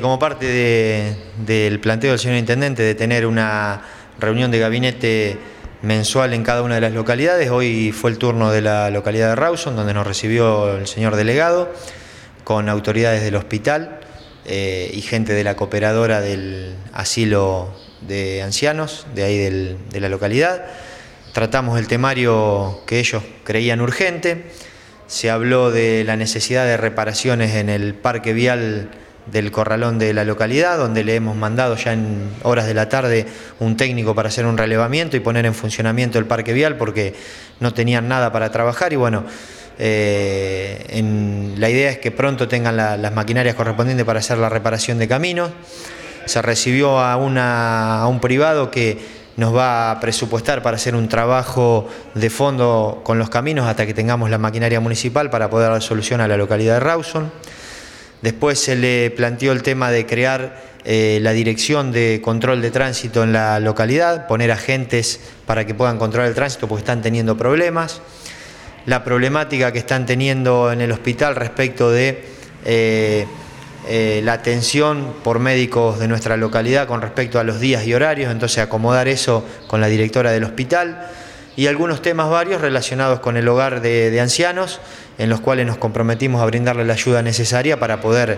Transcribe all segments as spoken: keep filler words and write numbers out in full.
como parte de, del planteo del señor Intendente de tener una reunión de gabinete mensual en cada una de las localidades, hoy fue el turno de la localidad de Rawson, donde nos recibió el señor delegado, con autoridades del hospital eh, y gente de la cooperadora del asilo de ancianos, de ahí del, de la localidad. Tratamos el temario que ellos creían urgente, se habló de la necesidad de reparaciones en el parque vial del corralón de la localidad, donde le hemos mandado ya en horas de la tarde un técnico para hacer un relevamiento y poner en funcionamiento el parque vial porque no tenían nada para trabajar y bueno, eh, en, la idea es que pronto tengan la, las maquinarias correspondientes para hacer la reparación de caminos. Se recibió a, una, a un privado que nos va a presupuestar para hacer un trabajo de fondo con los caminos hasta que tengamos la maquinaria municipal para poder dar solución a la localidad de Rawson. Después se le planteó el tema de crear eh, la dirección de control de tránsito en la localidad, poner agentes para que puedan controlar el tránsito porque están teniendo problemas. La problemática que están teniendo en el hospital respecto de eh, eh, la atención por médicos de nuestra localidad con respecto a los días y horarios, entonces acomodar eso con la directora del hospital. Y algunos temas varios relacionados con el hogar de, de ancianos, en los cuales nos comprometimos a brindarle la ayuda necesaria para poder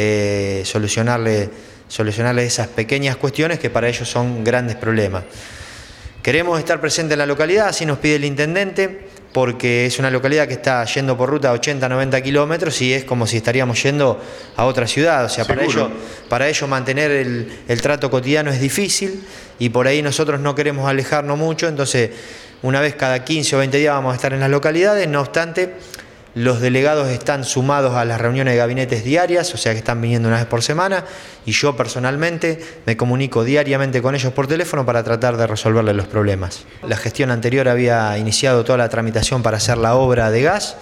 eh, solucionarle, solucionarle esas pequeñas cuestiones que para ellos son grandes problemas. Queremos estar presentes en la localidad, así nos pide el intendente, porque es una localidad que está yendo por ruta ochenta a noventa kilómetros y es como si estaríamos yendo a otra ciudad. O sea, para ello, para ello mantener el, el trato cotidiano es difícil y por ahí nosotros no queremos alejarnos mucho, entonces una vez cada quince o veinte días vamos a estar en las localidades, no obstante, los delegados están sumados a las reuniones de gabinetes diarias, o sea que están viniendo una vez por semana y yo personalmente me comunico diariamente con ellos por teléfono para tratar de resolverles los problemas. La gestión anterior había iniciado toda la tramitación para hacer la obra de gas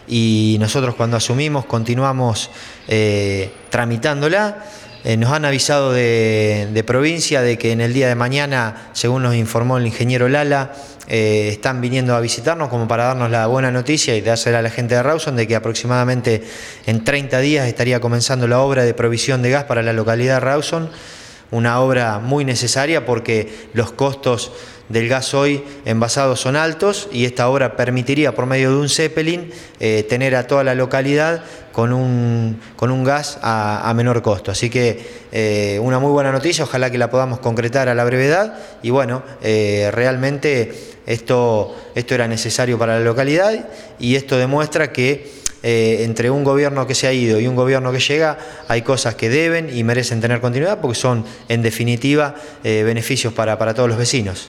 y nosotros cuando asumimos continuamos eh, tramitándola. Eh, nos han avisado de, de provincia de que en el día de mañana, según nos informó el ingeniero Lala, eh, están viniendo a visitarnos como para darnos la buena noticia y dársela a la gente de Rawson de que aproximadamente en treinta días estaría comenzando la obra de provisión de gas para la localidad de Rawson, una obra muy necesaria porque los costos del gas hoy envasado son altos y esta obra permitiría por medio de un Zeppelin eh, tener a toda la localidad con un, con un gas a, a menor costo. Así que eh, una muy buena noticia, ojalá que la podamos concretar a la brevedad y bueno, eh, realmente esto, esto era necesario para la localidad y esto demuestra que Eh, entre un gobierno que se ha ido y un gobierno que llega hay cosas que deben y merecen tener continuidad porque son en definitiva eh, beneficios para, para todos los vecinos.